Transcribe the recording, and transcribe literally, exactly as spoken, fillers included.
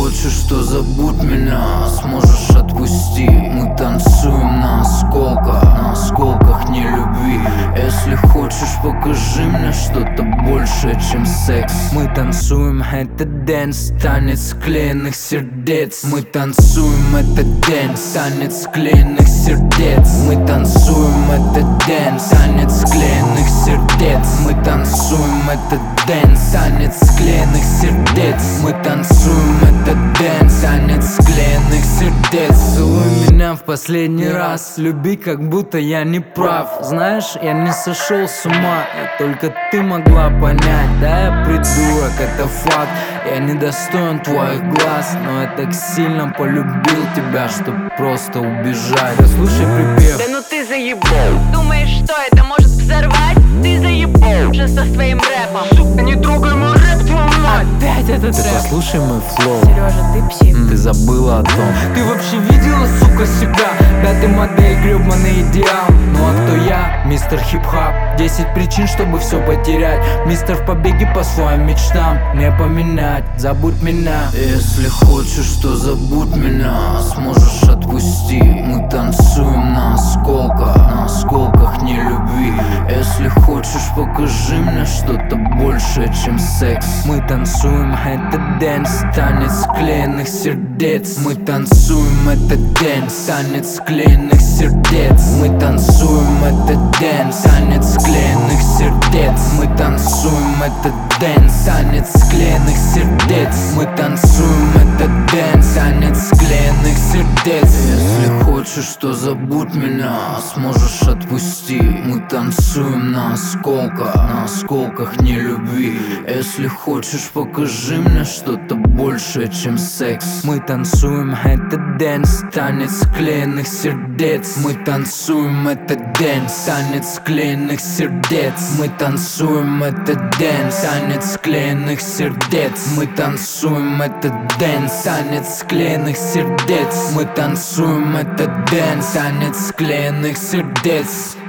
хочешь, то забудь меня, сможешь отпусти. Мы танцуем на осколках, на осколках не любви. Если хочешь, покажи мне что-то большее, чем секс. Мы танцуем, это дэнс, танец склеенных сердец. Мы танцуем, это дэнс, танец склеенных сердец. Мы танцуем, это дэнс, танец склеенных сердец. Мы танцуем, это дэнс, танец склеенных сердец. Мы танцуем, это дэнс, танец склеенных сердец. Целуй меня в последний раз, люби, как будто я не прав. Знаешь, я не сошел с ума, и только ты могла понять. Да, я придурок, это факт, я недостоин твоих глаз, но я так сильно полюбил тебя, чтоб просто убежать. Да слушай припев. Да ну ты заебал. Думаешь, что это может взорвать? Ты заебал уже со своим рэпом. Сука, не трогай мой рэп, твою мать. Опять этот Ты рэп. послушай мой флоу. Сережа, ты псих. Ты забыла о том. Ты вообще видела, сука, себя? Да ты модель, гребаный идеал. Ну а кто я? Мистер хип-хап. Десять причин, чтобы все потерять. Мистер в побеге по своим мечтам. Не поменять, забудь меня. Если хочешь, то забудь меня, сможешь отпусти. Мы танцуем на осколках, на осколках не любви. Если хочешь, покажи мне что-то большее, чем секс. Мы танцуем, это дэнс, танец склеенных сердец. Мы танцуем, это дэнс, танец склеенных сердец. Мы танцуем, это дэнс, танец склеенных сердец. Мы танцуем, это дэнс, танец склеенных сердец. Мы танцуем, это дэнс, танец склеенных сердец. Если хочешь, то забудь меня, сможешь отпусти. Мы танцуем на осколках, на осколках не любви. Если хочешь, покажи мне что-то большее, чем секс. Мы танцуем, это дэнс, танец склеенных сердец. Мы танцуем, это дэнс, танец склеенных сердец. Мы танцуем, это дэнс, танец склеенных сердец. Мы танцуем, это дэнс, танец склеенных сердец. Мы танцуем, это дэнс, танец склеенных сердец.